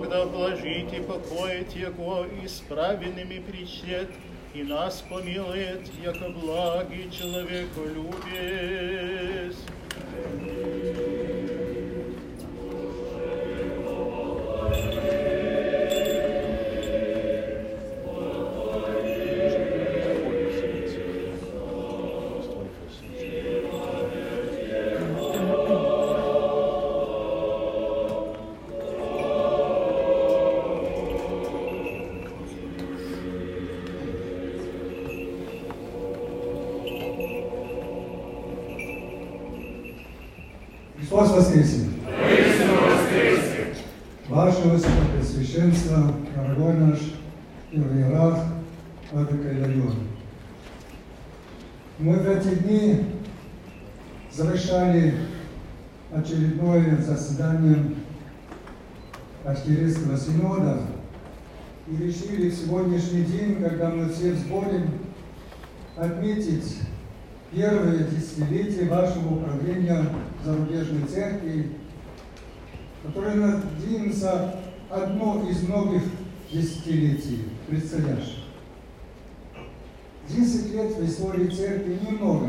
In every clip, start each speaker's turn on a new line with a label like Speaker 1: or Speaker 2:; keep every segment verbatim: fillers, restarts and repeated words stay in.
Speaker 1: Бог да блажит и покоит Его, и с праведными причет, и нас помилует, яко благий человеколюбец.
Speaker 2: Христос воскресе! Ваше Высокопреосвященство, дорогой наш иерарх Владыка Иларион. Мы в эти дни завершали очередное заседание Архиерейского синода и решили в сегодняшний день, когда мы все в сборе, отметить первое десятилетие вашего управления зарубежной церкви, которое, надеемся, одно из многих десятилетий предстоящих. Десять лет в истории церкви немного,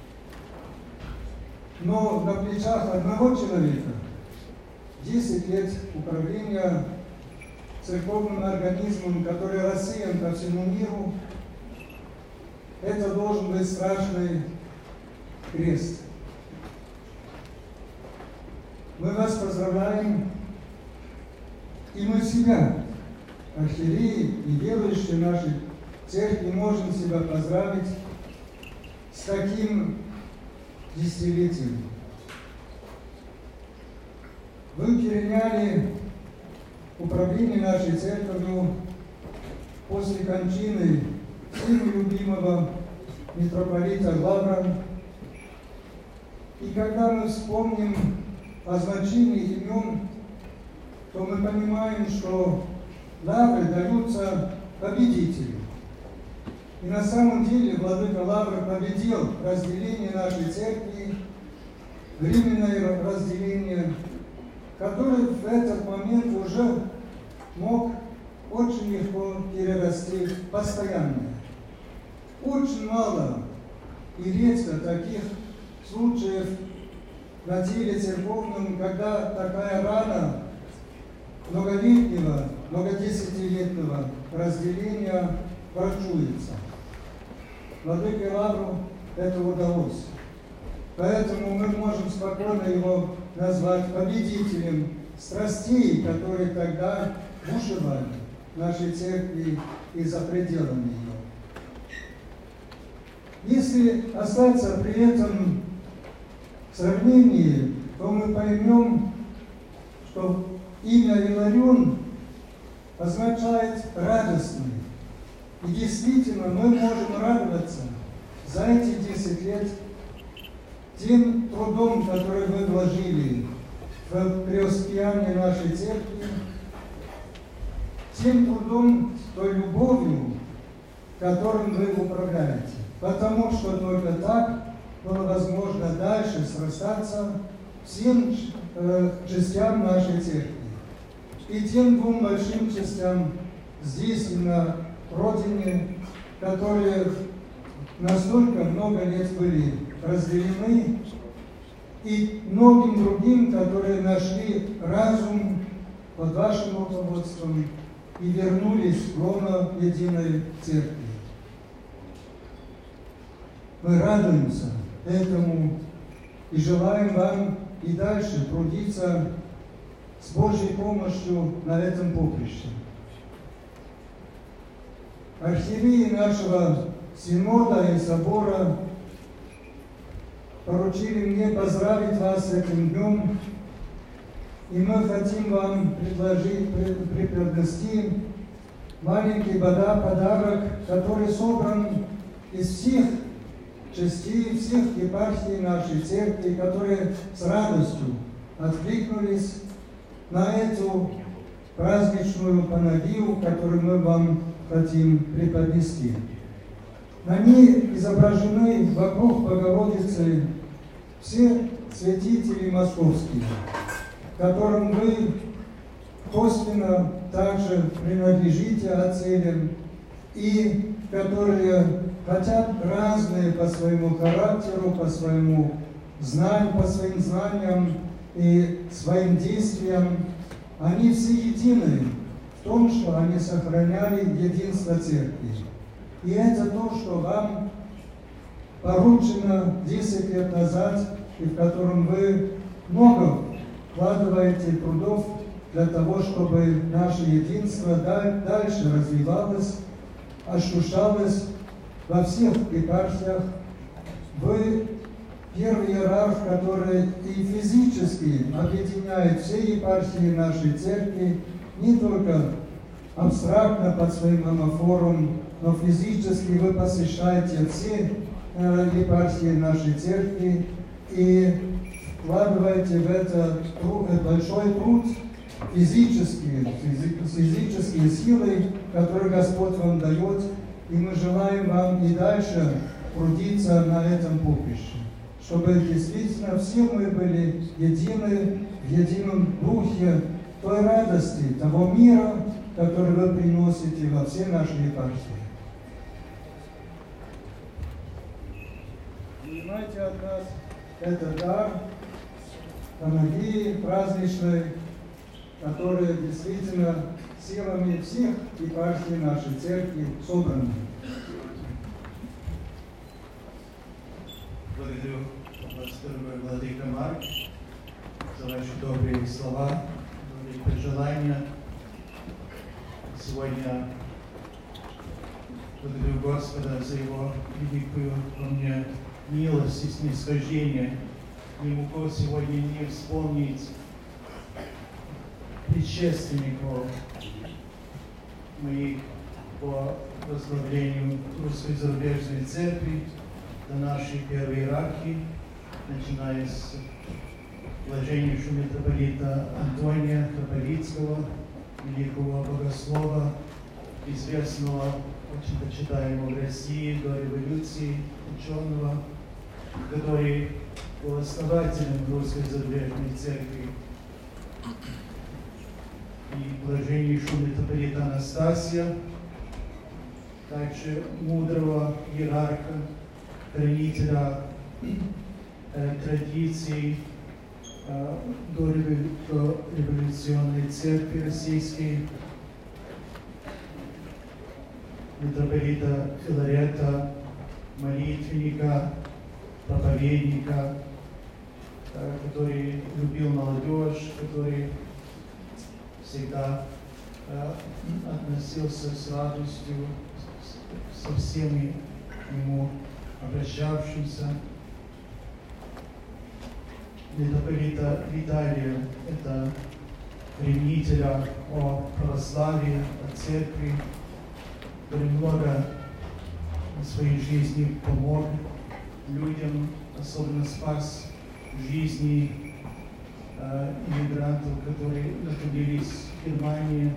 Speaker 2: но на плечах одного человека десять лет управления церковным организмом, который рассеян по всему миру, это должен быть страшный крест. Мы вас поздравляем, и мы себя, архиереи и верующие нашей церкви, можем себя поздравить с таким десятилетием. Вы переняли управление нашей церковью после кончины всеми любимого митрополита Лавра. И когда мы вспомним о значении имен, то мы понимаем, что лавры даются победителю. И на самом деле владыка Лавр победил разделение нашей церкви, временное разделение, которое в этот момент уже мог очень легко перерасти в постоянное. Очень мало и редко таких случаев на теле церковном, когда такая рана многолетнего, многодесятилетнего разделения врачуется. Владыке Лавру это удалось. Поэтому мы можем спокойно его назвать победителем страстей, которые тогда бушевали в нашей церкви и за пределами ее. Если остаться при этом сравнении, то мы поймем, что имя Иларион означает радостный. И действительно мы можем радоваться за эти десять лет тем трудом, который вы вложили в преуспеяние нашей церкви, тем трудом, той любовью, которым вы управляете. Потому что только так было возможно дальше срастаться всем э, частям нашей церкви. И тем двум большим частям здесь и на Родине, которые настолько много лет были разделены, и многим другим, которые нашли разум под вашим руководством и вернулись в лоно единой церкви. Мы радуемся этому и желаем вам и дальше трудиться с Божьей помощью на этом поприще. Архиереи нашего Синода и Собора поручили мне поздравить вас с этим днем, и мы хотим вам предложить, преподнести маленький подарок, который собран из всех частей, всех епархий нашей церкви, которые с радостью откликнулись на эту праздничную панагию, которую мы вам хотим преподнести. На ней изображены вокруг Богородицы все святители московские, которым вы косвенно также принадлежите отцелям, и которые хотят разные по своему характеру, по своему знанию, по своим знаниям и своим действиям, они все едины в том, что они сохраняли единство Церкви. И это то, что вам поручено десять лет назад, и в котором вы много вкладываете трудов для того, чтобы наше единство дальше развивалось, ощущалось во всех епархиях. Вы первый иерарх, который и физически объединяет все епархии нашей церкви, не только абстрактно под своим амофором, но физически вы посещаете все э, епархии нашей церкви и вкладываете в это большой труд, физические, физические силы, которые Господь вам дает, и мы желаем вам и дальше трудиться на этом поприще, чтобы действительно все мы были едины, в едином духе той радости, того мира, который вы приносите во все наши епархии. Принимайте от нас этот дар Панагии праздничной, которая действительно силами всех епархий нашей церкви собраны.
Speaker 3: Благодарю вас, дорогой владыка Марк, за ваши добрые слова, добрые пожелания. Сегодня благодарю Господа за Его великую ко мне милость и снисхождение. Не могу сегодня не вспомнить предшественников моих по возглавлению Русской зарубежной церкви до нашей первой иерархии, начиная с блаженнейшего митрополита Антония Храповицкого, великого богослова, известного, очень почитаемого в России до революции, ученого, который был основателем Русской зарубежной церкви, и блаженнейшего митрополита Анастасия, также мудрого иерарха, хранителя э, традиций э, до, до революционной церкви российской, митрополита Филарета, молитвенника, проповедника, э, который любил молодежь, который всегда э, относился с радостью со всеми ему обращавшимся. Митрополита Виталия, это ревнителя о православии, о церкви, который много в своей жизни помог людям, особенно спас жизни э, иммигрантов, которые находились в Германии,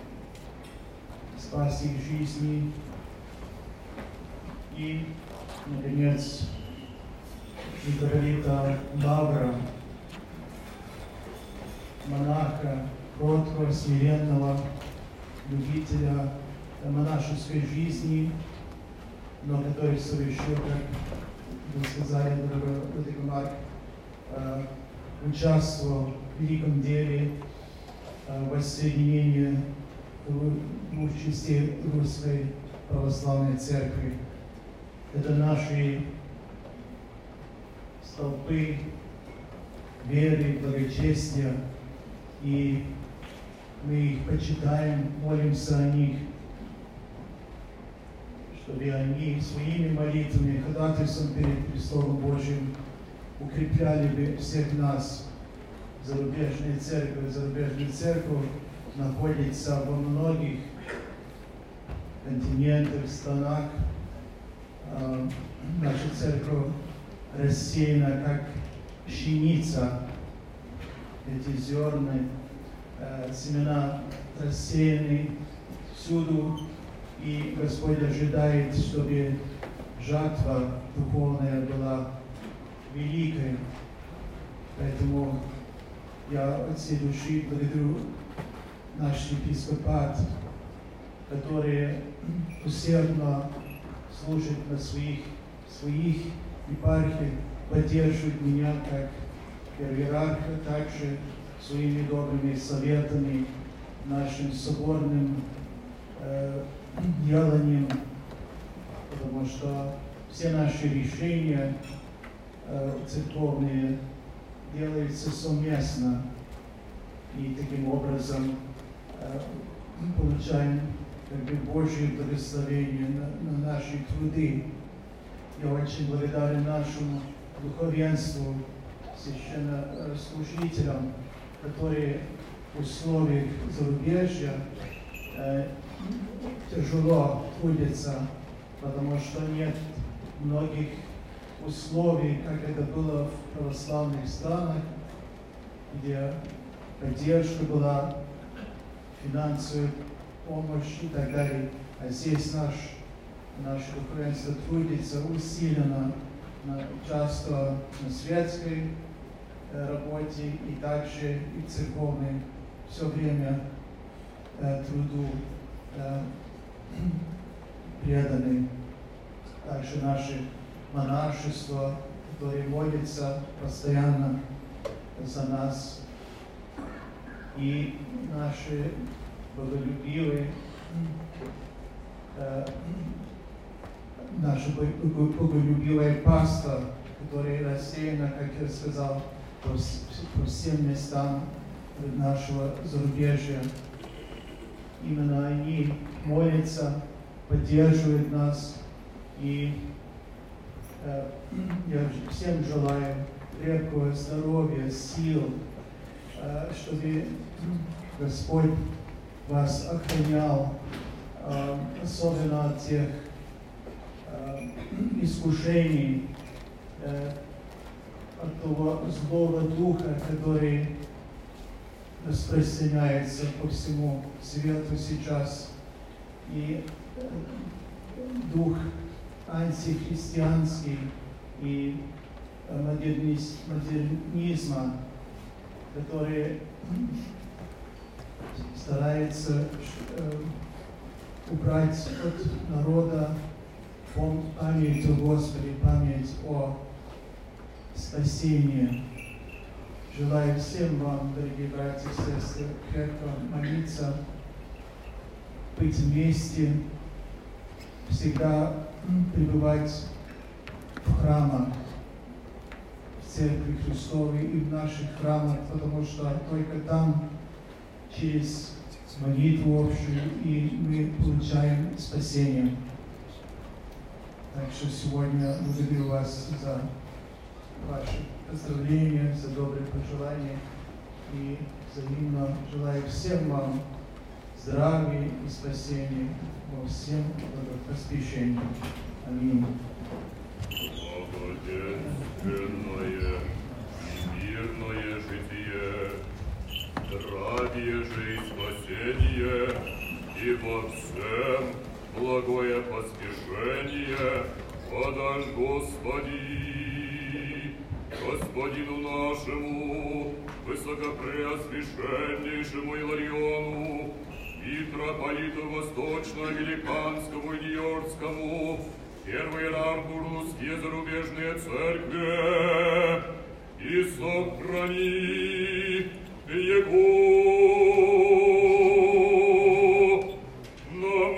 Speaker 3: спас их жизни. И, наконец, митрополита Лавра, монаха, кроткого, смиренного, любителя монашеской жизни, но который совершил, как вы сказали, дорогой владыка Марк, э, участвовал в великом деле э, воссоединения двух частей Русской Православной Церкви. Это наши столпы веры, благочестия, и мы их почитаем, молимся о них, чтобы они своими молитвами, ходатайством перед престолом Божьим укрепляли бы всех нас. Зарубежная церковь, зарубежная церковь находится во многих континентах, странах. Наша церковь рассеяна, как пшеница. Эти зерна, э, семена рассеяны всюду, и Господь ожидает, чтобы жатва духовная была великой. Поэтому я от всей души благодарю наш епископат, которые усердно служат на своих, своих епархиях, поддерживают меня как иерарха, также своими добрыми советами, нашим соборным э, деланием, потому что все наши решения э, церковные делаются совместно, и таким образом э, получаем как бы Божье благословение на, на наши труды. Я очень благодарен нашему духовенству, священнослужителям, которые в условиях зарубежья э, тяжело трудятся, потому что нет многих условий, как это было в православных странах, где поддержка была, финансовая помощь и так далее. А здесь наш, наше духовенство трудится усиленно, на, часто на светской э, работе и также и церковной, все время э, труду э, преданы. Также наше монашество, которое молится постоянно за нас, и наши боголюбивые, э, наша боголюбивая паства, которая рассеяна, как я сказал, по, по всем местам нашего зарубежья. Именно они молятся, поддерживают нас, и э, я всем желаю крепкого здоровья, сил, э, чтобы Господь вас охранял, э, особенно от тех э, искушений, э, от того злого духа, который распространяется по всему свету сейчас, и э, дух антихристианский и э, модерниз, модернизма, который старается э, убрать от народа память о Господе, память о спасении. Желаю всем вам, дорогие братья и сестры, крепко молиться, быть вместе, всегда пребывать в храмах, в Церкви Христовой и в наших храмах, потому что только там, через молитву общую, и мы получаем спасение. Так что сегодня благодарю вас за ваши поздравления, за добрые пожелания, и взаимно желаю всем вам здравия и спасения во всем благопоспешении. Аминь.
Speaker 4: Благоденственное и мирное житие, здравие же и спасение, и во всем благое поспешение подашь Господи, Господину нашему, высокопреосвященнейшему Илариону, митрополиту Восточно-Великанскому и Нью-Йоркскому, первый иерарху русские зарубежные церкви, и сохрани его на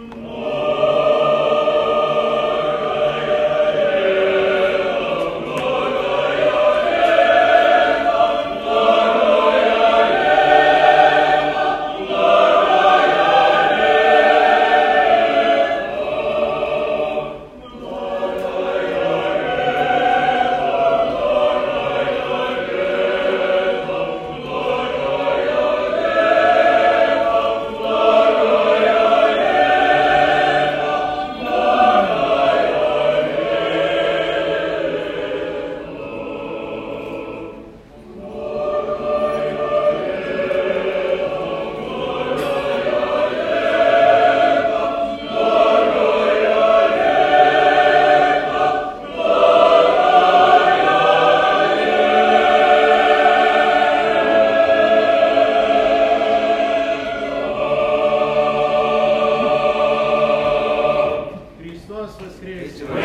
Speaker 4: многое лето.
Speaker 1: воскресе!